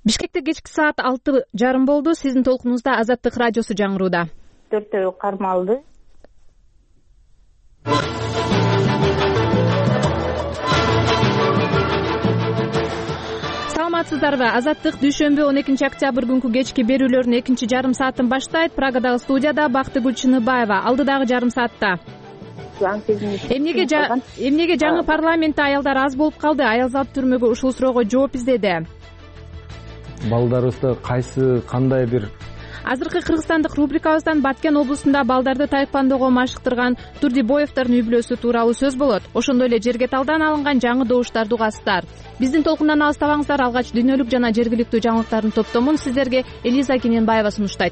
Бишкекте кечки саат 6:30 болду. Сиздин толкунуңузда Азаттык радиосу жаңырууда. Төртөө кармалды. Саламатсыздарбы? Азаттык дүйшөмбү 12 октябрь күнкү кечки берүүлөрүн экинчи жарым саатын баштайт. Прагадагы студияда Бактыгүл Чыныбаева. Алдыдагы жарым саатта эмнеге жаңы парламентте аялдар аз болуп калды? Аял зат түрмөгө ушул суроого жооп издеди. Балдарыбызда кандай бир Азыркы кыргызстандык рубрикабыздан Баткен облусунда балдарды тайквандого машыктырган Турдибоевдордун үй-бүлөсү тууралуу сөз болот. Ошондой эле жерге талдан алынган жаңы добуштарды угасыздар. Биздин толкундан алыстабаңыздар. Алгач дүйнөлүк жана жергиликтүү жаңылыктардын топтомун сиздерге Элиза Кененбаева сунуштайт.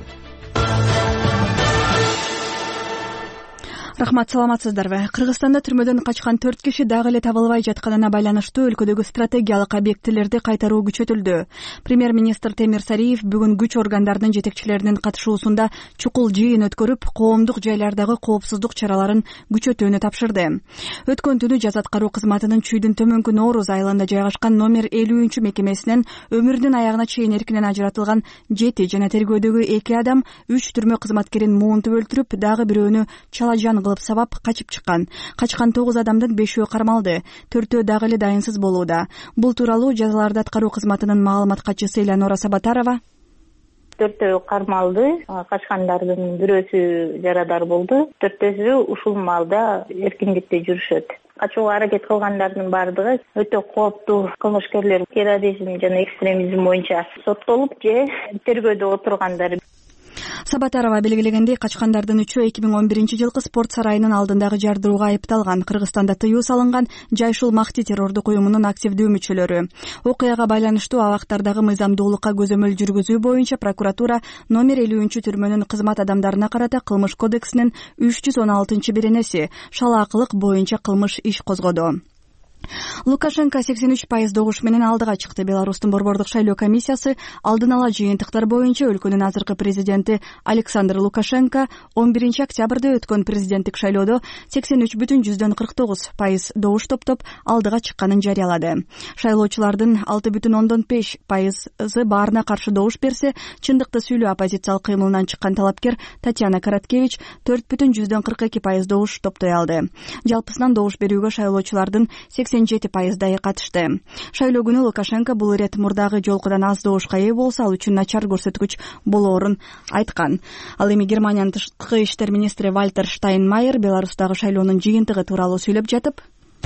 Рахмат, саламатсыздарбы? Кыргызстанда түрмөдөн качкан 4 киши дагы эле табылбай жатканына байланыштуу өлкөдөгү стратегиялык объектилерди кайтаруу күчөтүлдү. Премьер-министр Темир Сариев бүгүн күч органдарынын жетекчилеринин катышуусунда чукул жыйын өткөрүп, коомдук жайлардагы коопсуздук чараларын күчөтүүнү тапшырды. Өткөн түнү Жаза аткаруу кызматынын Чүйдүн төмөнкү Нооруз айылында жайгашкан номер 50 мекемесинен өмүрүнүн аягына чейин эркинен ажыратылган 7 жана тергөөдөгү 2 адам 3 түрмө кызматкерин муунтуп өлтүрүп, дагы бирөөнү чалажан кылып сабап качып чыккан. Качкан 9 адамдын 5-өө кармалды, 4-өө дагы эле дайынсыз болууда. Бул тууралуу жазаларды аткаруу кызматынын маалымат катчысы Элеонора Сабатарова: 4-өө кармалды, качкандардын бирөөсү жарадар болду, 4-өсү ушул маалда эркиндикте жүрүшөт. Качууга аракет кылгандардын баардыгы өтө кооптуу кылмышкерлер, терроризм жана экстремизм боюнча соттолуп же тергөөдө отургандар. Сабатарова белгилегендей, качкандардын 3-өө 2011-жылкы спорт сарайынын алдындагы жардырууга айыпталган. Кыргызстанда тыюу салынган Жайшул Махти террордук уюмунун активдүү мүчөлөрү. Окуяга байланыштуу абактардагы мыйзамдуулукка көзөмөл жүргүзүү боюнча прокуратура номер 50 түрмөнүн кызмат адамдарына карата Кылмыш кодексинин 316-беренеси шалаакылык боюнча кылмыш иш козгоду. Лукашенко 83% добуш менен алдыга чыкты. Беларустун борбордук шайлоо комиссиясы алдын ала жыйынтыктар боюнча өлкөнүн азыркы президенти Александр Лукашенко 11 октябрда өткөн президенттик шайлоодо 83,49% добуш топтоп алдыга чыкканын жарыялады. Шайлоочулардын 6,5% баарына каршы добуш берсе, чындыкты сүйлөө оппозициялык кыймылынан чыккан талапкер Татьяна Короткевич 4,42% добуш топтой алды. Жалпысынан добуш берүүгө шайлоочулардын 87% катышты. Шайлоо күнү Лукашенко бул ирет мурдагы жолкудан аз добушка ээ болсо, ал үчүн начар көрсөткүч болоорун айткан. Ал эми Германиянын тышкы иштер министри Вальтер Штайнмайер Беларустагы шайлоонун жыйынтыгы тууралуу сүйлөп жатып: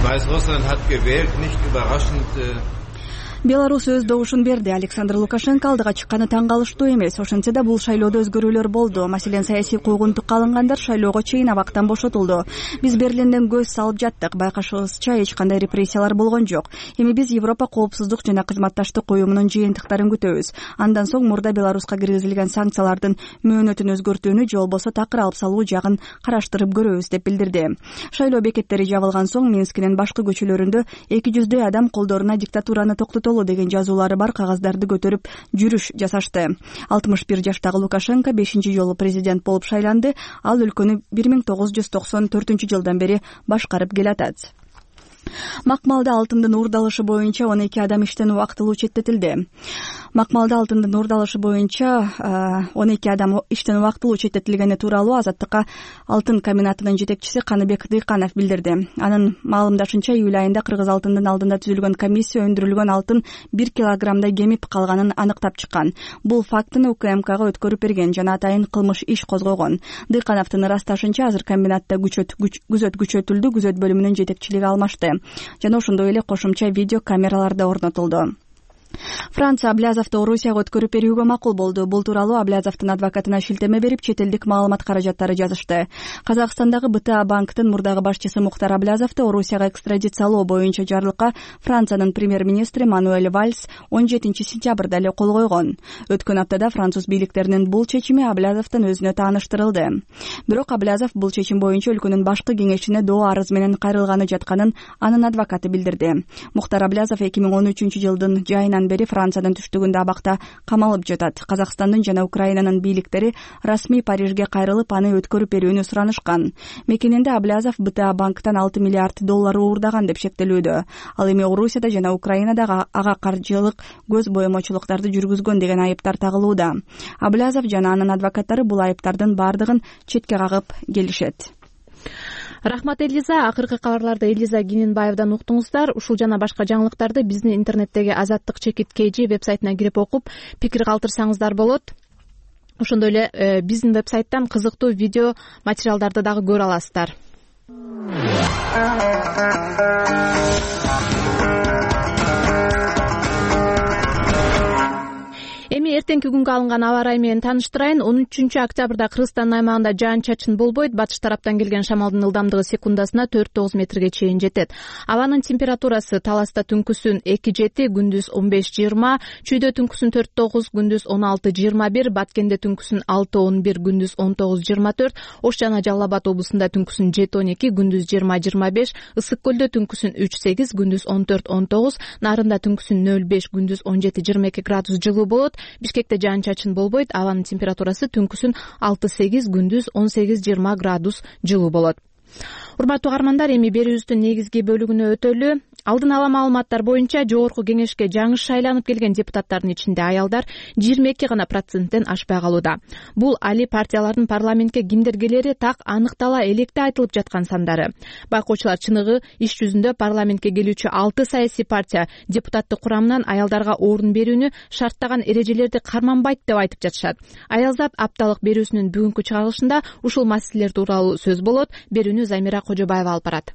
Беларус өз добушун берди. Александр Лукашенко алдыга чыкканы таң калыштуу эмес. Ошентсе да бул шайлоодо өзгөрүүлөр болду. Маселен, саясий куугунтукка алынгандар шайлоого чейин абактан бошотулду. Биз Берлинден көз салып жаттык. Байкашыбызча эч кандай репрессиялар болгон жок. Эми биз Европа коопсуздук жана кызматташтык уюмунун жыйынтыктарын күтөбүз. Андан соң мурда Беларуска киргизилген санкциялардын мөөнөтүн өзгөртүүнү же болбосо такыр алып салуу жагын караштырып көрөбүз деп билдирди. Шайлоо бекеттери жабылган соң Минскинин башкы көчөлөрүндө 200 адам колдоруна диктатураны токтотолу деген жазуулары бар кагаздарды көтөрүп жүрүш жасашты. 61 жаштагы Лукашенко 5-чи жолу президент болуп шайланды. Ал өлкөнү 1994-жылдан бери башкарып келатат. Макмалда алтындын уурдалышы боюнча 12 адам иштен убактылуу четтетилди. Макмалда алтындын уурдалышы боюнча 12 адам иштен убактылуу четтетилгени тууралуу Азаттыкка алтын комбинатынын жетекчиси Каныбек Дыйканов билдирди. Анын маалымдашынча, июль айында кыргыз алтындын алдында түзүлгөн комиссия өндүрүлгөн алтын 1 килограммдай кемип калганын аныктап чыккан. Бул фактыны УКМКга өткөрүп берген жана атайын кылмыш иш козгогон. Дыйкановдун ырасташынча, азыр комбинатта күзөт күчөтүлдү, күзөт бөлүмүнүн жетекчилиги алмашты. Жана ошондой эле кошумча видео камералар да орнотулду. Франция Аблязовду Орусияга өткөрүп берүүгө макул болду. Бул тууралуу Аблязовдун адвокатына шилтеме берип, чет элдик маалымат каражаттары жазышты. Казакстандагы БТА банктын мурдагы башчысы Мухтар Аблязовду Орусияга экстрадициялоо боюнча жарлыкка Франциянын премьер-министри Мануэль Вальс 17 сентябрда эле кол койгон. Өткөн аптада француз бийликтеринин бул чечими Аблязовдун өзүнө тааныштырылды. Бирок Аблязов бул чечим боюнча өлкөнүн башкы кеңешине доо арыз менен кайрылганы жатканын анын адвокаты билдирди. Мухтар Аблязов 2013-жылдын жайынан айынан бери Франциянын түштүгүндө абакта камалып жатат. Казакстандын жана Украинанын бийликтери расмий Парижге кайрылып аны өткөрүп берүүнү суранышкан. Мекенинде Аблязов БТА банктан $6 миллиард уурдаган деп шектелүүдө. Ал эми Орусияда жана Украинада ага каржылык көз боемочулуктарды жүргүзгөн деген айыптар тагылууда. Аблязов жана анын адвокаттары бул айыптардын бардыгын четке кагып келишет. Рахмат, Элиза. Акыркы кабарларды Элиза Гиненбаевдан уктуңуздар. Ушул жана башка жаңылыктарды биздин интернеттеги Азаттык _KG вебсайтына кирип окуп, пикир калтырсаңыздар болот. Ошондой эле биздин вебсайттан кызыктуу видео материалдарды дагы көрө аласыздар. Эми эртеңки күнгө алынган аба ырайы менен тааныштырайын. 13-октябрда Кыргызстандын аймагында жаан-чачын болбойт. Батыш тараптан келген шамалдын ылдамдыгы секундасына 4-9 метрге чейин жетет. Абанын температурасы Таласта түнкүсүн 2-7, күндүз 15-20, Чүйдө түнкүсүн 4-9, күндүз 16-21, Баткенде түнкүсүн 6-11, күндүз 19-24, Ош жана Жалал Абад облусунда түнкүсүн 7-12, күндүз 20-25, Ысык көлдө түнкүсүн 3-8, күндүз 14-19, Нарында түнкүсүн 0-5, күндүз 17-22 градус жылуу болот. Бишкекте жаан-чачын болбойт. Абанын температурасы түнкүсүн 6-8, күндүз 18-20 градус жылуу болот. Урматтуу угармандар, эми берүүбүздүн негизги бөлүгүнө өтөлү. Алдын ала маалыматтар боюнча Жогорку Кеңешке жаңы шайланып келген депутаттардын ичинде аялдар 22% ашпай калууда. Бул али партиялардын парламентке кимдер келери так аныктала электе айтылып жаткан сандары. Байкоочулар чыныгы иш жүзүндө парламентке келүүчү 6 саясий партия депутаттык курамынан аялдарга орун берүүнү шарттаган эрежелерди карманбайт деп айтып жатышат. Аялзат апталык берүүсүнүн бүгүнкү чыгарылышында ушул маселелер тууралуу сөз болот. Берүүнү Замира Кожобаева алып барат.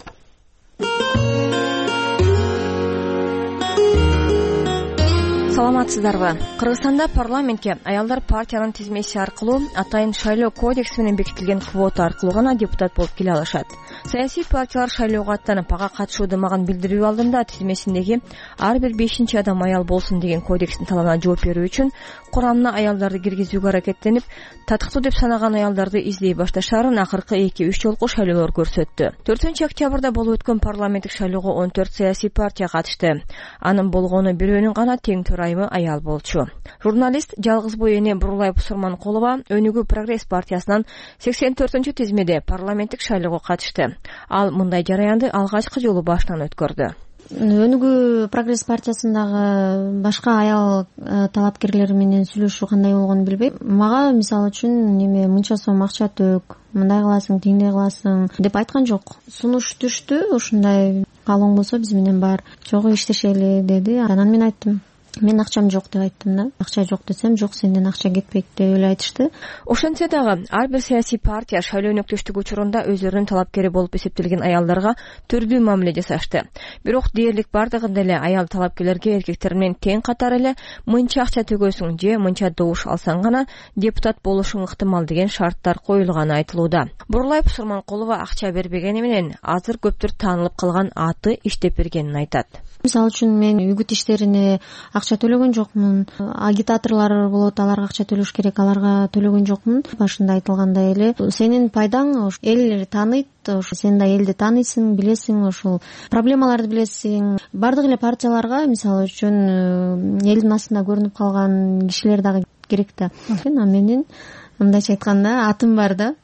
Саламатсыздарбы? Кыргызстанда парламентке аялдар партиянын тизмеси аркылуу атайын шайлоо кодекси менен бекитилген квота аркылуу гана депутат болуп келе алышат. Саясий партиялар шайлоого аттанып ага катышууду маган билдирүү алдында тизмесиндеги ар бир 5-чи адам аял болсун деген кодекстин талабына жооп берүү үчүн курамына аялдарды киргизүүгө аракеттенип, татыктуу деп санаган аялдарды издей башташарын акыркы 2-3 жолку шайлоолор көрсөттү. 4-октябрда болуп өткөн парламенттик шайлоого 14 саясий партия катышты. Анын болгону бирөөнүн гана тең төрайымы аял болчу. Журналист Жалгызбой эне Бурулай Пусурманкулова Өнүгүү Прогресс партиясынан 84-тизмеде парламенттик шайлоого катышты. Ал мындай жараянды алгачкы жолу башынан өткөрдү. Өнүгүү Прогресс партиясындагы башка аял талапкерлер менен сүйлөшүү кандай болгонун билбейм. Мага мисалы үчүн неме мынча сом акча төк, мындай кыласың, тиңдей кыласың деп айткан жок. Сунуш түштү, ушундай калың болсо биз менен бар жогу иштешели деди. Анан мен айттым, мен акчам жок деп айттым да. Акча жок десем, жок, сенден акча кетпейт деп эле айтышты. Ошентсе дагы ар бир саясий партия шайлоо өнөктөштүк учурунда өздөрүнүн талапкери болуп эсептелген аялдарга түрдүү мамиле жасашты. Бирок дээрлик бардыгында эле аял талапкерлерге эркектер менен тең катары эле мынча акча төгөсүң же мынча добуш алсаң гана депутат болушуң ыктымал деген шарттар коюлганы айтылууда. Бурулай Пусурманкулова акча бербегени менен азыр көптөр таанылып калган аты иштеп бергенин айтат. Мисалы үчүн мен үгүт иштерине акча төлөгөн жокмун. Агитаторлор болот, аларга акча төлөш керек, аларга төлөгөн жокмун. Башында айтылгандай эле сенин пайдаң эл тааныйт, сен да элди тааныйсың, билесиң, ошол проблемаларды билесиң. Бардык эле партияларга мисалы үчүн элдин астында көрүнүп калган кишилер дагы керек да. Менин мындайча айтканда атым бар да.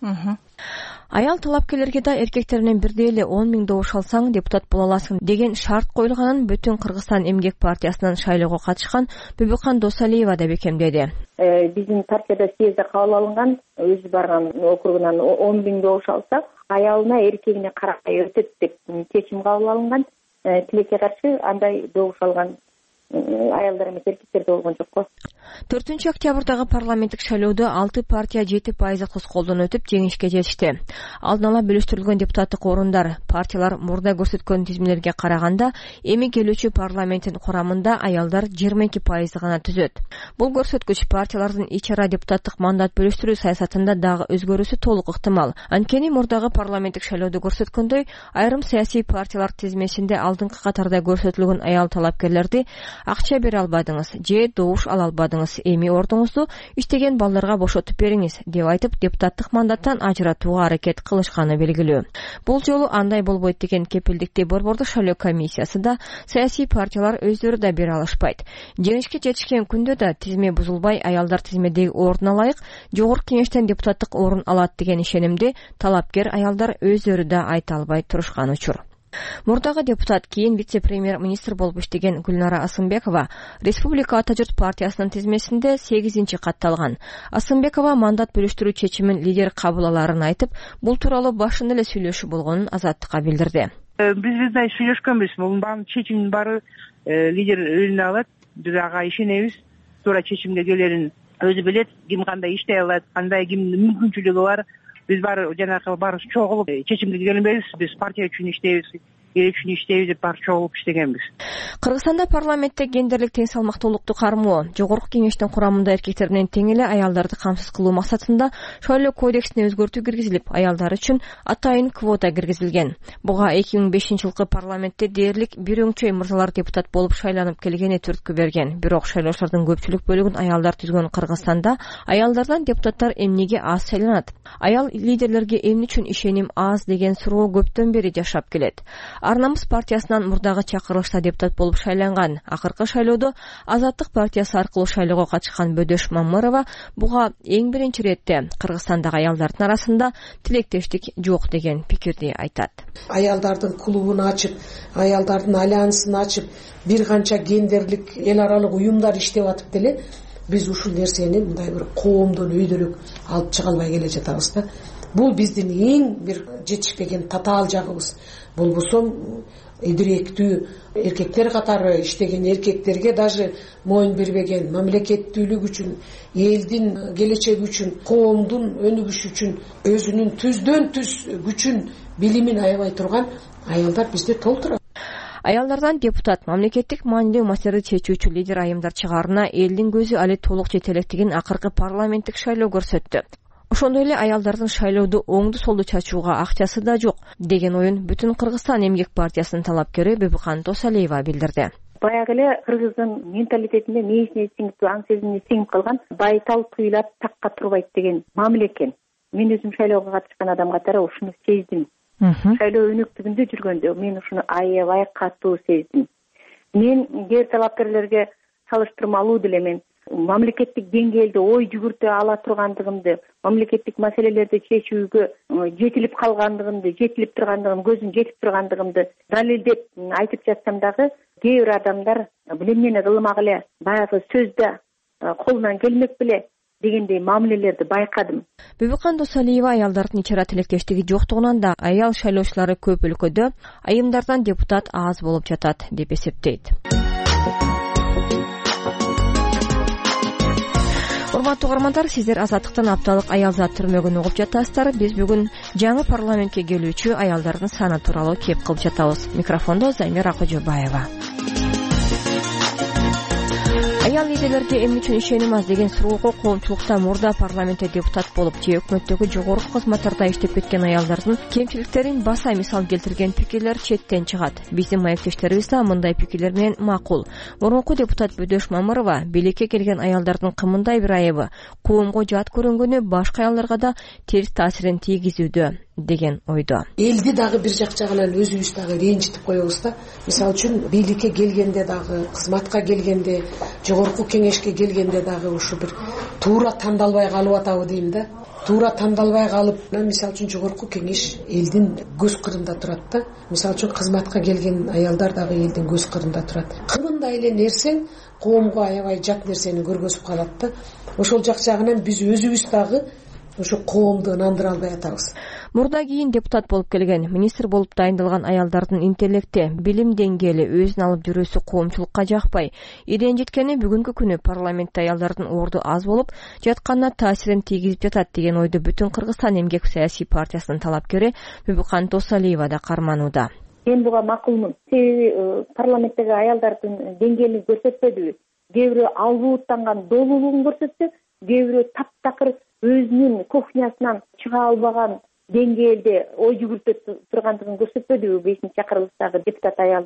Аял талапкерлерге да эркектер менен бирдей эле 10 000 добуш алсаң депутат боло аласың деген шарт коюлганын Бүтүн Кыргызстан эмгек партиясынан шайлоого катышкан Бүбүкан Досалиева да бекемдеди. Биздин партияда съезде кабыл алынган, өзү барган округунан 10 000 добуш алса, аялына эркегине карабай өтөт деп чечим кабыл алынган. Тилекке каршы андай добуш алган аялдар эмес, эркектер болгон жокко. 4-октябрдагы парламенттик шайлоодо 6 партия 7% кыз колдон өтүп жеңишке жетишти. Алдын ала бөлүштүрүлгөн депутаттык орундар партиялар мурда көрсөткөн тизмелерге караганда эми келүүчү парламенттин курамында аялдар 22% гана түзөт. Бул көрсөткүч партиялардын ич ара депутаттык мандат бөлүштүрүү саясатында дагы өзгөрүүсү толук ыктымал. Анткени мурдагы парламенттик шайлоодо көрсөткөндөй, айрым саясий партиялар тизмесинде алдыңкы катарда көрсөтүлгөн аял талапкерлерди акча бере албадыңыз же добуш ала албадыңыз жатсаңыз, эми ордуңузду иштеген балдарга бошотуп бериңиз деп айтып, депутаттык мандаттан ажыратууга аракет кылышканы белгилүү. Бул жолу андай болбойт деген кепилдикти Борбордук шайлоо комиссиясы да, саясий партиялар өздөрү да бере алышпайт. Жеңишке жетишкен күндө да тизме бузулбай, аялдар тизмедеги ордуна ылайык жогорку кеңештен депутаттык орун алат деген ишенимди талапкер аялдар өздөрү да айта албай турушкан учур. Мурдагы депутат, кийин вице-премьер-министр болуп иштеген Гүлнара Асымбекова Республика Ата журт партиясынын тизмесинде 8-чи катталган. Асымбекова мандат бөлүштүрүү чечимин лидер кабыл аларын айтып, бул тууралуу башында эле сүйлөшүү болгонун Азаттыкка билдирди. Биз да сүйлөшкөнбүз. Бул чечимдин баары лидер өзүнө алат. Биз ага ишенебиз. Туура чечимге келерин өзү билет. Ким кандай иштей алат, кандай кимдин мүмкүнчүлүгү бар. Биз жанагы баарыбыз чогулуп чечимге келбейбиз. Биз партия үчүн иштейбиз, эл үчүн иштейбиз деп баары чогулуп иштегенбиз. Кыргызстанда парламентте гендерлик тең салмактуулукту кармоо, жогорку кеңештин курамында эркектер менен тең эле аялдарды камсыз кылуу максатында шайлоо кодексине өзгөртүү киргизилип, аялдар үчүн атайын квота киргизилген. Буга 2005-жылкы парламентте дээрлик бир өңчөй мырзалар депутат болуп шайланып келгени түрткү берген. Бирок шайлоочулардын көпчүлүк бөлүгүн аялдар түзгөн Кыргызстанда аялдардан депутаттар эмнеге аз шайланат? Аял лидерлерге эмне үчүн ишеним аз деген суроо көптөн бери жашап келет. Ар намыс партиясынан мурдагы чакырылышта депутат болуп шайланган. Акыркы шайлоодо Азаттык партиясы аркылуу шайлоого катышкан Бөдөш Мамырова буга эң биринчи иретте Кыргызстандагы аялдардын арасында тилектештик жок деген пикирди айтат. Аялдардын клубун ачып, аялдардын альянсын ачып, бир канча гендерлик эл аралык уюмдар иштеп атып деле биз ушул нерсени мындай бир коомдон өйдөлүк алып чыга албай келе жатабыз да. Бул биздин эң бир жетишпеген татаал жагыбыз. Болбосо идиректүү эркектер катары иштеген эркектерге даже моюн бербеген, мамлекеттүүлүк үчүн, элдин келечеги үчүн, коомдун өнүгүшү үчүн өзүнүн түздөн түз күчүн, билимин аябай турган аялдар бизде толтура. Аялдардан депутат мамлекеттик маанилүү маселелерди чечүүчү лидер айымдар чыгаарына элдин көзү али толук жете электигин акыркы парламенттик шайлоо көрсөттү. Ошондой эле аялдардын шайлоодо оңду солду чачууга акчасы да жок деген оюн Бүтүн Кыргызстан эмгек партиясынын талапкери Бибикан Тосалиева билдирди. Баягы эле кыргыздын менталитетинде мээсине сиңип, аң сезимине сиңип калган байтал туйлап такка турбайт деген мамиле экен. Мен өзүм шайлоого катышкан адам катары ушуну сездим. Шайлоо өнөктүгүндө жүргөндө мен ушуну аябай катуу сездим. Мен кээ талапкерлерге салыштырмалуу деле мен мамлекеттик деңгээлде ой жүгүртө ала тургандыгымды, мамлекеттик маселелерди чечүүгө жетилип калгандыгымды, жетилип тургандыгым, көзүм жетип тургандыгымды далилдеп айтып жатсам дагы, кээ бир адамдар бул эмнени кылмак эле, баягы сөздө колунан келмек беле дегендей мамилелерди байкадым. Бибикан Тосалиева аялдардын ичара тилектештиги жоктугунан да аял шайлоочулары көп өлкөдө айымдардан депутат аз болуп жатат деп эсептейт. Урматтуу угармандар, сиздер Азаттыктан апталык аял зат түрмөгүн угуп жатасыздар. Биз бүгүн жаңы парламентке келүүчү аялдардын саны тууралуу кеп кылып жатабыз. Микрофондо Замира Кожобаева. Аял лидерлерге эмне үчүн ишеним аз деген суроого коомчулукта мурда парламентте депутат болуп же өкмөттөгү жогорку кызматтарда иштеп кеткен аялдардын кемчиликтерин баса мисал келтирген пикирлер четтен чыгат. Биздин маектештерибиз да мындай пикирлер менен макул. Мурунку депутат Бөдөш Мамырова бийликке келген аялдардын кымындай бир айыбы коомго жат көрүнгөнү башка аялдарга да терс таасирин тийгизүүдө деген ойдо. Элди дагы бир жак жагынан өзүбүз дагы ренжитип коебуз да. Мисалы үчүн бийликке келгенде дагы, кызматка келгенде, жогорку кеңешке келгенде дагы ушу бир туура тандалбай калып атабы дейм да. Туура тандалбай калып, мисалы үчүн жогорку кеңеш элдин көз кырында турат да. Мисалы үчүн кызматка келген аялдар дагы элдин көз кырында турат. Кымындай эле нерсең коомго аябай жат нерсени көргөзүп калат да. Ошол жак жагынан биз өзүбүз дагы ошо коомду ынандыра албай атабыз. Мурда кийин депутат болуп келген, министр болуп дайындалган аялдардын интеллекти, билим деңгээли өзүн алып жүрүүсү коомчулукка жакпай, ренжиткени бүгүнкү күнү парламентте аялдардын орду аз болуп жатканына таасирин тийгизип жатат деген ойду Бүтүн Кыргызстан эмгек саясий партиясынын талапкери Бибикан Тосалиева да карманууда. Мен буга макулмун. Парламенттеги аялдардын деңгээлин көрсөтпөдүбү? Кээ бирөө албууттанган долуулугун көрсөттү, кээ бирөө таптакыр өзүнүн кухнясынан чыга албаган деңгээлде ой жүгүртүп тургандыгын көрсөтпөдүбү 5-чакырылыштагы депутат аялдар?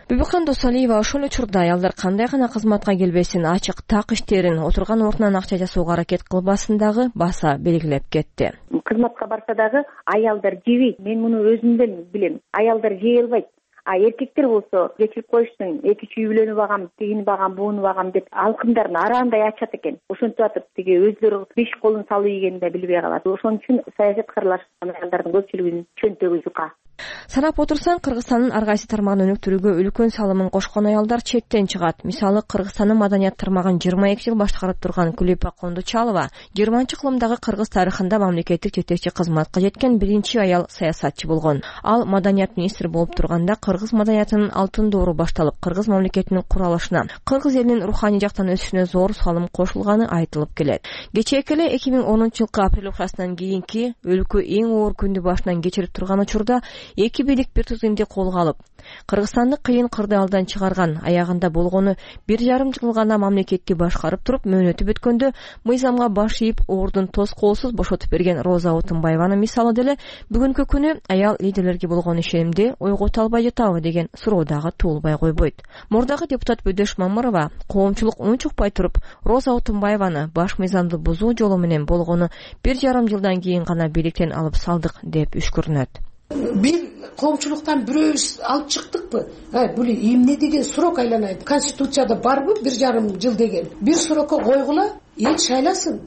Бибикан Досалиева ошол учурда аялдар кандай гана кызматка келбесин, ачык так иштерин отурган ордунан акча жасоого аракет кылбасын дагы баса белгилеп кетти. Кызматка барса дагы аялдар жебейт. Мен муну өзүмдөн билем. Аялдар жей албайт. Эркектер болсо кечирип коюштун, 2-3 үй бүлөнү багам, тигини багам, буну багам деп алкымдарын араандай ачат экен. Ошентип атып тиги өздөрү 5 колун салып ийгенин да билбей калат. Ошон үчүн саясатка аралашкан аялдардын көпчүлүгүнүн чөнтөгү жука. Санап отурсаң, Кыргызстандын ар кайсы тармагын өнүктүрүүгө үлкөн салымын кошкон аялдар четтен чыгат. Мисалы, Кыргызстандын маданият тармагын 22 жыл башкарып турган Күлөпа Кондучалова 20-кылымдагы Кыргыз тарыхында мамлекеттик жетекчи кызматка жеткен биринчи аял саясатчы болгон. Ал маданият министри болуп турганда кыргыз маданиятынын алтын доору башталып, кыргыз мамлекетинин куралышына, кыргыз элинин руханий жактан өсүшүнө зор салым кошулганы айтылып келет. Кечээки эле 2010-жылкы апрель окуясынан кийинки өлкө эң оор күндү башынан кечирип турган учурда эки бийлик бир тизимде колго алып, Кыргызстанды кыйын кырдаалдан чыгарган, аягында болгону 1,5 жыл гана мамлекетти башкарып туруп, мөөнөтү бүткөндө мыйзамга баш ийип, ордун тоскоолсуз бошотуп берген Роза Отунбаеванын мисалы деле бүгүнкү күнү аял лидерлерге болгон ишенимди ойгото албай жатабы деген суроо дагы туулбай койбойт. Мурдагы депутат Бөдөш Мамырова коомчулук унчукпай туруп, Роза Отунбаеваны баш мыйзамды бузуу жолу менен болгону 1,5 жылдан кийин гана бийликтен алып салдык деп үшкүрүнөт. Бир коомчулуктан бирөөбүз алып чыктыкпы? Бул эмне деген сурок айланайт. Конституцияда барбы 1,5 жыл деген? Бир сурокко койгула, эл шайласын.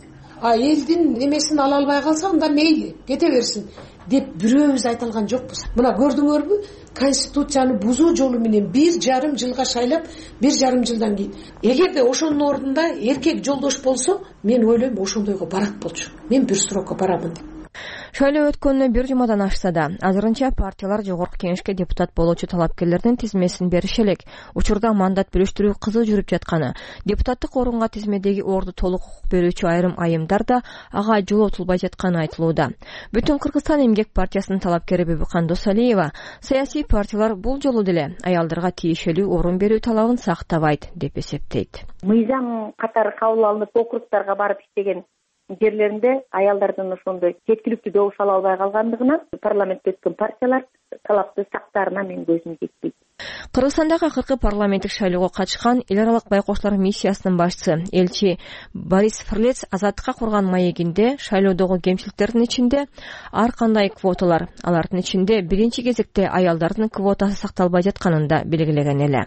Элдин эмесин ала албай калса, анда мейли, кете берсин деп бирөөбүз айта алган жокпуз. Мына көрдүңөрбү? Конституцияны бузуу жолу менен 1,5 жылга шайлап, 1,5 жылдан кийин. Эгерде ошонун ордунда эркек жолдош болсо, мен ойлойм ошондойго барат болчу. Мен бир сурокко барамын деп. Шайлоо өткөнүнө 1 жумадан ашса да, азырынча партиялар жогорку кеңешке депутат болуучу талапкерлердин тизмесин бериши элек. Учурда мандат бөлүштүрүү кызуу жүрүп жатканы, депутаттык орунга тизмедеги орду толук укук берүүчү айрым айымдар да ага жолотулбай жатканы айтылууда. Бүтүн Кыргызстан эмгек партиясынын талапкери Бибикан Досалиева саясий партиялар бул жолу деле аялдарга тиешелүү орун берүү талабын сактабайт деп эсептейт. Мыйзам катары кабыл алынып, округдарга барып иштеген жерлеринде аялдардын ошондой жеткиликтүү добуш ала албай калгандыгынан парламентте өткөн партиялар талапты сактаарына менин көзүм жетпейт. Кыргызстандагы акыркы парламенттик шайлоого катышкан эл аралык байкоштор миссиясынын башчысы элчи Борис Фрлец Азаттыкка курган маегинде шайлоодогу кемчиликтердин ичинде ар кандай квоталар, алардын ичинде биринчи кезекте аялдардын квотасы сакталбай жатканын да белгилеген эле.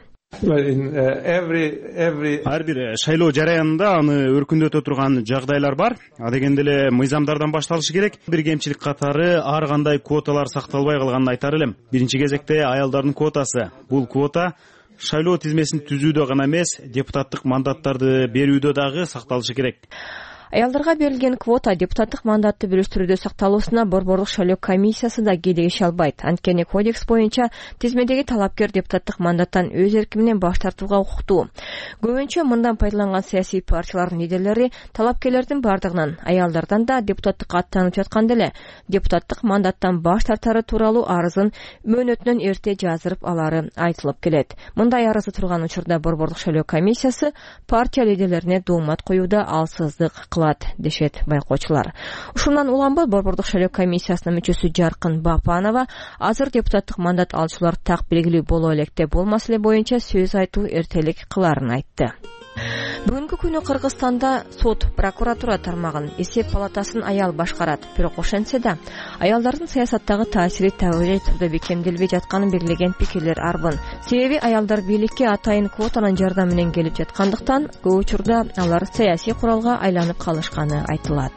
Ар бир шайлоо жараянында аны өркүндөтө турган жагдайлар бар. Дегенде эле мыйзамдардан башталышы керек. Бир кемчилик катары ар кандай квоталар сакталбай калганын айтар элем. Биринчи кезекте аялдардын квотасы. Бул квота шайлоо тизмесин түзүүдө гана эмес, депутаттык мандаттарды берүүдө дагы сакталышы керек. Аялдарга берилген квота депутаттык мандатты бөлүштүрүүдө сакталуусуна Борборлук шайлоо комиссиясы да кедериши албайт. Анткени кодекс боюнча тизмедеги талапкер депутаттык мандаттан өз эрки менен баш тартууга укуктуу. Көбүнчө мындан пайдаланган саясий партиялардын лидерлери талапкерлердин бардыгынан, аялдардан да депутаттыкка аттанып жатканда эле депутаттык мандаттан баш тартары тууралуу арызын мөөнөтүнөн эрте жаздырып алары айтылып келет. Мындай арызы турган учурда Борборлук шайлоо комиссиясы партия лидерлерине доомат коюуда алсыздык дешет байкоочулар. Ушундан улам Борборлук шайлоо комиссиясынын мүчөсү Жаркын Бапанова азыр депутаттык мандат алуучулар так белгилүү боло электе бул маселе боюнча сөз айтуу эртелик кыларын айтты. Бүгүнкү күнү Кыргызстанда сот, прокуратура тармагын, эсеп палатасын аял башкарат. Бирок ошентсе да, аялдардын саясаттагы таасири табигый түрдө бекемделбей жатканын белгилеген пикирлер арбын. Себеби аялдар бийликке атайын квотанын жардамы менен келип жаткандыктан, көп учурда алар саясий куралга айланып калышканы айтылат.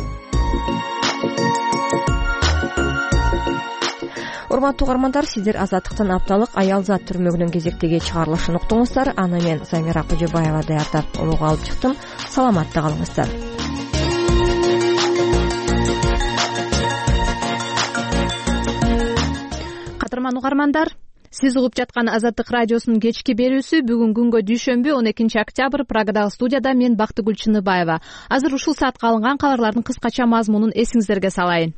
Урматтуу угармандар, сиздер Азаттыктын апталык аял зат түрмөгүнүн кезектеги чыгарылышын уктуңуздар. Аны мен Замира Кожобаева даярдап улууга алып чыктым. Саламатта калыңыздар. Кадырман угармандар, сиз угуп жаткан Азаттык радиосунун кечки берүүсү бүгүн күнгө дүйшөмбү 12 октябрь Прагадагы студияда мен Бактыгүл Чыныбаева. Азыр ушул саатка алынган кабарлардын кыскача мазмунун эсиңиздерге салайын.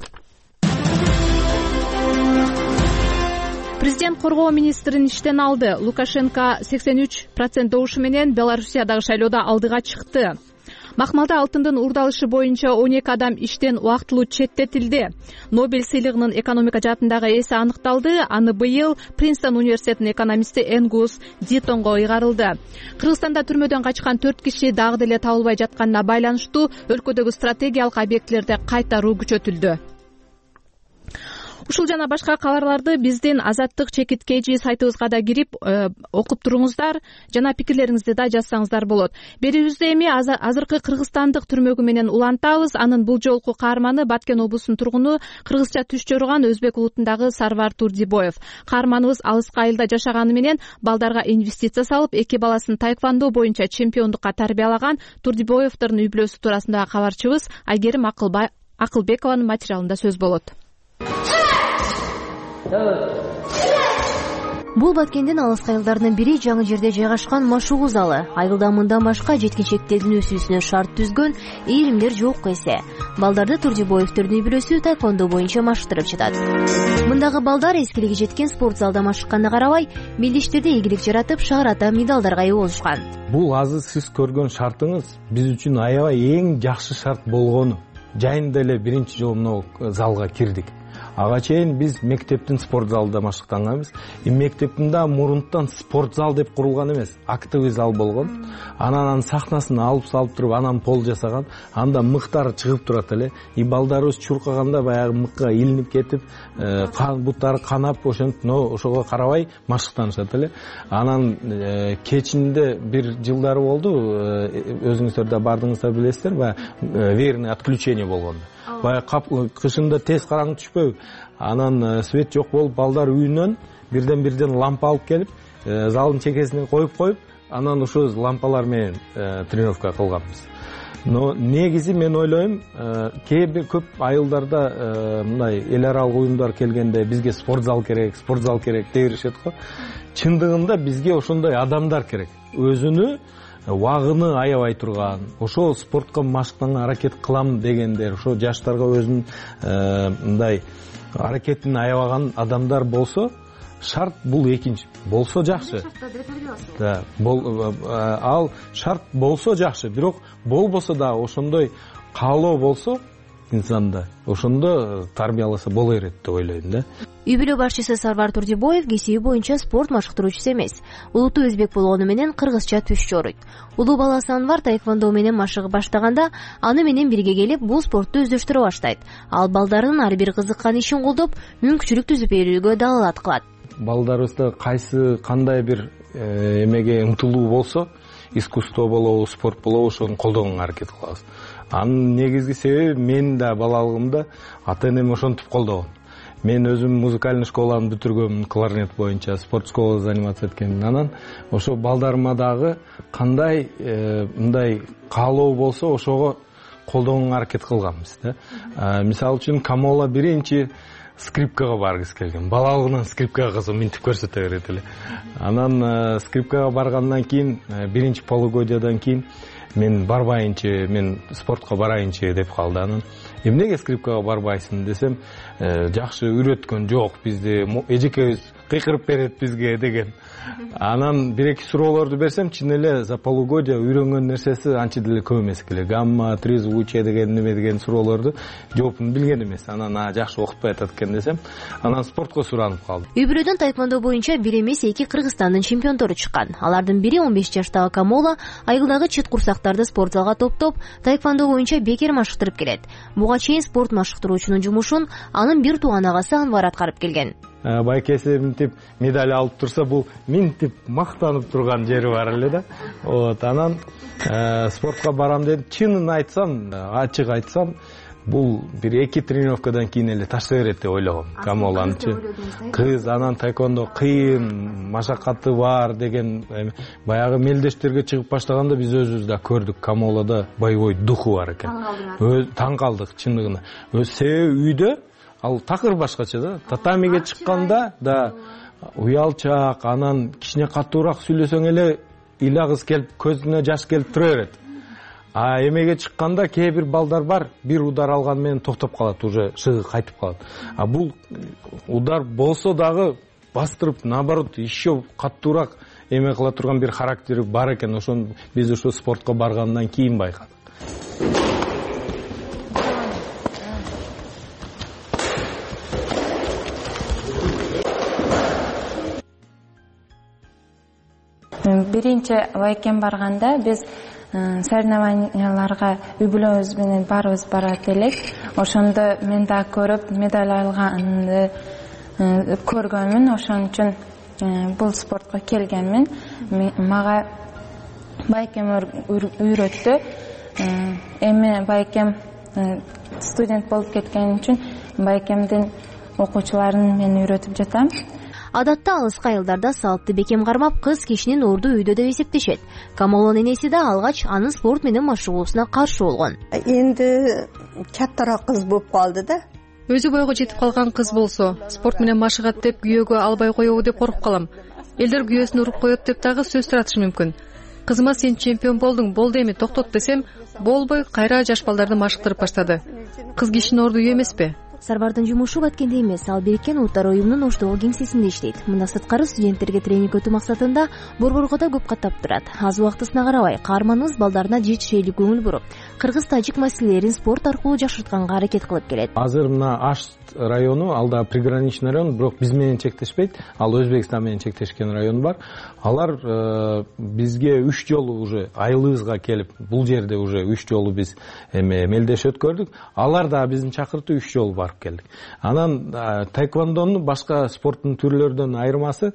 Президент коргоо министрин иштен алды. Лукашенко 83% добушу менен Белоруссиядагы шайлоодо алдыга чыкты. Макмалда алтындын уурдалышы боюнча 12 адам иштен убактылуу четтетилди. Нобель сыйлыгынын экономика жаатындагы ээси аныкталды. Аны быйыл Принстон университетинин экономисти Энгус Дитонго ыйгарылды. Кыргызстанда түрмөдөн качкан 4 киши дагы деле табылбай жатканына байланыштуу өлкөдөгү стратегиялык объектилерде кайтаруу күчөтүлдү. Ушул жана башка кабарларды биздин Азаттык чекиткейжи сайтыбызга да кирип окуп туруңуздар жана пикирлериңизди да жазсаңыздар болот. Берүүбүздө эми азыркы кыргызстандык түрмөгү менен улантабыз. Анын бул жолку каарманы Баткен облусунун тургуну, кыргызча түш жоруган өзбек улутундагы Сарвар Турдибоев. Каарманыбыз алыскы айылда жашаганы менен балдарга инвестиция салып, 2 баласын таэквондо боюнча чемпиондукка тарбиялаган Турдибоевдордун үй бүлөсү туурасындагы кабарчыбыз Айгерим Акылбекованын материалында сөз болот. Бул Баткендин алыскы айылдарынын бири жаңы жерде жайгашкан машыгуу залы. Айылда мындан башка жеткинчектердин өсүүсүнө шарт түзгөн ийримдер жок эсе. Балдарды Турдибоевдордун үй бүлөсү таэквондо боюнча машыктырып жатат. Мындагы балдар эскилиги жеткен спорт залда машыкканына карабай, милли иштерде ийгилик жаратып, шаарата медалдарга ээ болушкан. Бул азыр сиз көргөн шартыңыз биз үчүн аябай эң жакшы шарт болгону. Жайында эле биринчи жолу мына залга кирдик. Ага чейин биз мектептин спорт залында машыктанганбыз. Мектептин да мурунтан спорт зал деп курулган эмес, актовый зал болгон. Анан сахнасын алып салып туруп, анан пол жасаган. Анда мыктары чыгып турат эле. Балдарыбыз чуркаганда баягы мыкка илинип кетип, буттары канап, ошого карабай машыктанышат эле. Анан кечинде бир жылдары болду, өзүңүздөр да бардыңыздар билесиздер, баягы верный отключение болгондо. Баягы кышында тез караңгы түшпөйбү. Анан свет жок болуп, балдар үйүнөн бирден лампа алып келип, залдын чекесине коюп, анан ушул лампалар менен тренировка кылганбыз. Но негизи мен ойлойм, кээ бир көп айылдарда мындай эл аралык уюмдар келгенде бизге спорт зал керек деп беришет го. Чындыгында бизге ошондой адамдар керек. Өзүнү убагыны аябай турган, ошол спортко машыктанга аракет кылам дегендер, ошо жаштарга өзүнүн мындай аракетин аябаган адамдар болсо, шарт бул экинчи. Болсо жакшы. Да, ал шарт болсо жакшы, бирок болбосо да ошондой каалоо болсо инсанда, ошондо тарбияласа боло берет деп ойлойм да. Үй бүлө башчысы Сарвар Турдибоев кесиби боюнча спорт машыктыруучусу эмес. Улуту өзбек болгону менен кыргызча түш жоруйт. Улуу баласы Анвар таэквондо менен машыгып баштаганда, аны менен бирге келип бул спортту өздөштүрө баштайт. Ал балдарынын ар бир кызыккан ишин колдоп, мүмкүнчүлүк түзүп берүүгө далалат кылат. Балдарыбызда кандай бир эмеге умтулуу болсо, искусство болобу, спорт болобу, ошону колдогонго аракет кылабыз. Анын негизги себеби мен да балалыгымда ата-энем ошентип колдогон. Мен өзүм музыкальный школаны бүтүргөм, кларнет боюнча спорт школада заниматься эткем. Анан ошо балдарыма дагы кандай мындай каалоо болсо, ошого колдогонго аракет кылганбыз да. Мисалы үчүн Камола биринчи скрипкага баргысы келген. Балалыгынан скрипкага кызып минтип көрсөтө берет эле. Анан скрипкага баргандан кийин, биринчи полугодиядан кийин мен барбайынчы, мен спортко барайынчы деп калды. Анан эмнеге скрипкага барбайсың десем, жакшы үйрөткөн жок бизди, эжекебиз кыйкырып берет бизге деген. Анан бир-эки суроолорду берсем, чын эле за полугодия үйрөнгөн нерсеси анча деле көп эмес эле. Гамма, трезвучие деген неме деген суроолорду жоопун билген эмес. Анан жакшы окутпай атат экен десем, анан спортко суранып калды. Үй бүлөдөн таэквондо боюнча бир эмес 2 Кыргызстандын чемпиондору чыккан. Алардын бири 15 жаштагы Камола айылдагы чет курсактарды спорт залга топтоп, таэквондо боюнча бекер машыктырып келет. Буга чейин спорт машыктыруучунун жумушун анын бир тууган агасы Анвар аткарып келген. Байкеси мынтип медаль алып турса, бул минтип мактанып турган жери бар эле да. Анан спортко барам деп, чынын айтсам, ачык айтсам, бул бир 2 тренировкадан кийин эле таштай берет деп ойлогом. Камоланчы кыз, анан таэквондо кыйын, машакаты бар деген баягы мелдештерге чыгып баштаганда биз өзүбүз да көрдүк. Камолада боевой духу бар экен. Таң калдык чындыгына. Себеби үйдө ал такыр башкача да. Татамиге чыкканда да уялчак, анан кичине катуураак сүйлөсөң эле ыйлагыз келип, көзүнө жаш келип тура берет. Эмеге чыкканда кээ бир балдар бар, бир удар алган менен токтоп калат, уже шыгы кайтып калат. Бул удар болсо дагы бастырып, наоборот, еще катуураак эме кыла турган бир характери бар экен. Ошону биз ошо спортко баргандан кийин байкадык. Биринчи байкем барганда биз соревнованияларга үй бүлөбүз менен баарыбыз барат элек. Ошондо мен да көрүп медаль алганды көргөнмүн. Ошон үчүн бул спортко келгенмин. Мага байкем үйрөттү. Эми байкем студент болуп кеткен үчүн байкемдин окуучуларын мен үйрөтүп жатам. Адатта алыска айылдарда салтты бекем кармап, кыз кишинин орду үйдө деп эсептешет. Камалдын энеси да алгач анын спорт менен машыгуусуна каршы болгон. Энди чаттараак кыз болуп калды да. Өзү бойго жетип калган кыз болсо, спорт менен машыгат деп күйөөгө албай коебу деп коркуп калам. Элдер күйөөсүн уруп коет деп дагы сөз таратышы мүмкүн. Кызыма сен чемпион болдуң, болду эми токтот десем, болбой кайра жаш балдарды машыктырып баштады. Кыз кишинин орду үй эмеспи? Сарбардын жумушу баткенде эмес, ал Бириккен Улуттар уюмунун Оштогу кеңсесинде иштейт. Мындан сырткары студенттерге тренинг өтүү максатында борборго да көп каттап турат. Аз убактысына карабай, каарманыбыз балдарына жетишейлик көңүл буруп, кыргыз-тажик маселелерин спорт аркылуу жакшыртканга аракет кылып келет. Азыр мына Ашт району, ал да приграничный район, бирок биз менен чектешпейт. Ал Өзбекстан менен чектешкен район бар. Алар бизге 3 жолу уже айылыбызга келип, бул жерде уже 3 жолу биз мелдеш өткөрдүк. Алар да биздин чакыртып 3 жолу барып келдик. Анан таэквондонун башка спорттун түрлөрүнөн айырмасы,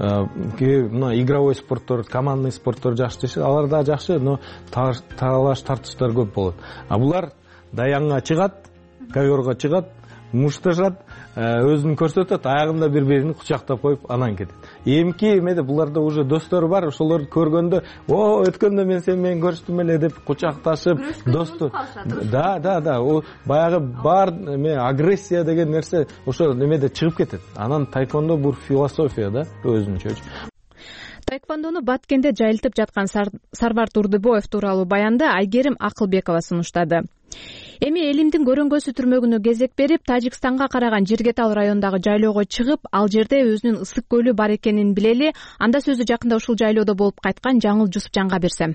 мына игровой спорттор, командный спорттор жакшы дешет. Алар да жакшы, но талаш тартыштар көп болот. А булар даянга чыгат, ковёрго чыгат, мушташат, өзүн көрсөтөт, аягында бири-бирин кучактап коюп анан кетет. Эмки эмеде буларда уже достору бар, ошолорду көргөндө, "О, өткөндө мен сени көрүштүм эле" деп кучакташып, досту. Да, о баягы бар агрессия деген нерсе ошо немеде чыгып кетет. Анан таэквондо бул философия да, өзүнчө. Таэквондону Баткенде жайылтып жаткан Сарбар Турдубоев тууралуу баянды Айгерим Акылбекова сунуштады. Эми элимдин көрөнгөсү түрмөгүнө кезек берип, Тажикстанга караган Жиргетал районундагы жайлоого чыгып, ал жерде өзүнүн ысык көлү бар экенин билели. Анда сөзү жакында ушул жайлоодо болуп кайткан Жаңыл Жусупжанга берсем.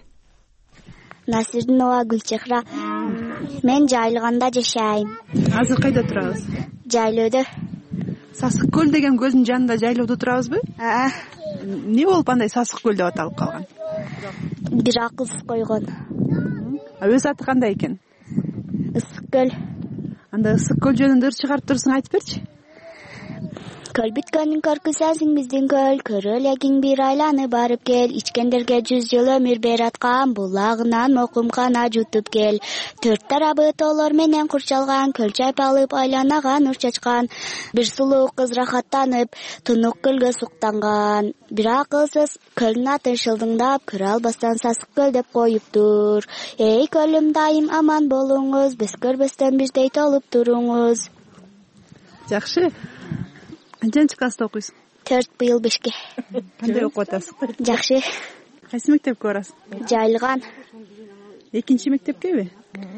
Насирдинова Гүлчехра. Мен жайылганда жашайм. Азыр кайда турабыз? Жайлоодо. Сасык көл деген көздүн жанында жайлоодо турабызбы? Эмне болуп андай Сасык көл деп аталып калган? Бир акыз койгон. Өз аты кандай экен? Ысык көл. Анда ысык көл жөнүндө чыгарып турсаң айтып берчи. Көл бүткөнүн көркү сенсиң биздин көл, көрө элегиң бир айланы барып кел, ичкендерге 100 жыл өмүр бераткан, булагынан окумкана жутуп кел. Төрт тарабы тоолор менен курчалган, көл чайпалып айланаган нур чачкан, бир сулуу кыз рахаттанып, тунук көлгө суктанган. Бирок кыз көлдүн атын шылдыңдап, көрө албастан Сасык көл деп коюптур. Эй көлүм дайым аман болуңуз, биз көрбөстөн бирдей толуп туруңуз. Жакшы. Канчанчы класста окуйсуң? 4 быйыл 5ке. Кандай окуп атасың? Жакшы. Кайсы мектепке барасың? Жайылган. Экинчи мектепкеби?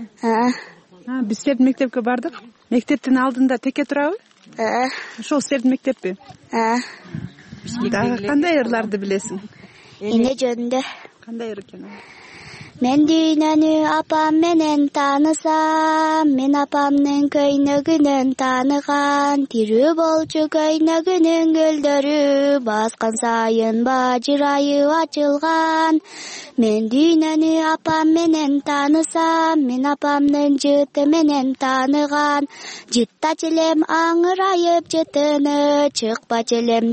Биз силердин мектепке бардык. Мектептин алдында теке турабы? Ошол силердин мектеппи? Дагы кандай ырларды билесиң? Эне жөнүндө. Кандай ыр экен? Мен дүйнөнү апам менен таанысам, мен апамдын көйнөгүнөн тааныган, тирүү болчу көйнөгүнүн гүлдөрү, баскан сайын бажырайып ачылган. Мен дүйнөнү апам менен таанысам, мен апамдын жыты менен тааныган, жыттачы элем аңырайып жытыны, чыкпачы элем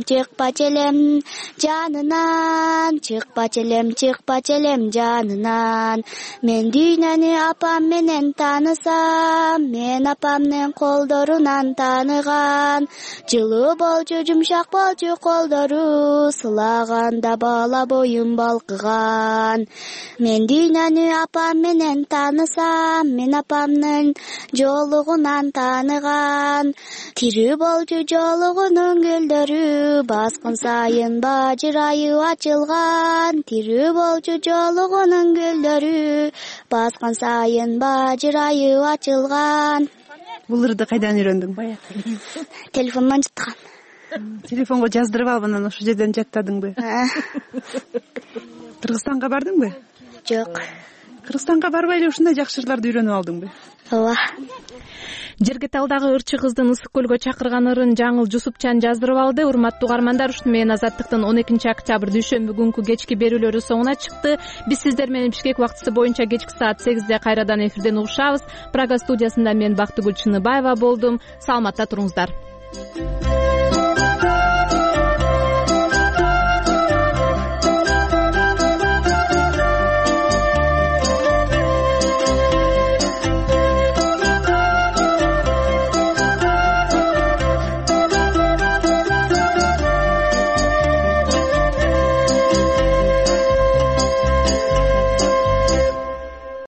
жанынан, чыкпачы элем жанынан. Мен дүйнөнү апам менен таанысам, мен апамдын колдорунан тааныган, жылуу болчу жумшак болчу колдору, сылаганда бала боюм балкыган. Мен дүйнөнү апам менен таанысам, мен апамдын жоолугунан тааныган, тирүү болчу жоолугунун гүлдөрү, баскан сайын бажырайып ачылган, тирүү болчу жоолугунун гүлдөрү, баскан сайын бажырайып ачылган. Бул ырды кайдан үйрөндүң? Телефондон жаттаган. Телефонго жаздырып алып анан ошол жерден жаттадыңбы? Кыргызстанга бардыңбы? жок. Кыргызстанга барбай эле ушундай жакшы ырларды үйрөнүп алдыңбы? Ооба. Жергеталдагы ырчы кыздын ысык көлгө чакырган ырын Жаңыл Жусупчан жаздырып алды. Урматтуу угармандар, ушуну менен Азаттыктын 12 октябрь дүйшөмбү күнкү кечки берүүлөрү соңуна чыкты. Биз сиздер менен Бишкек убактысы боюнча кечки саат 8де кайрадан эфирден угушабыз. Прага студиясында мен Бактыгүл Чыныбаева болдум. Саламатта туруңуздар.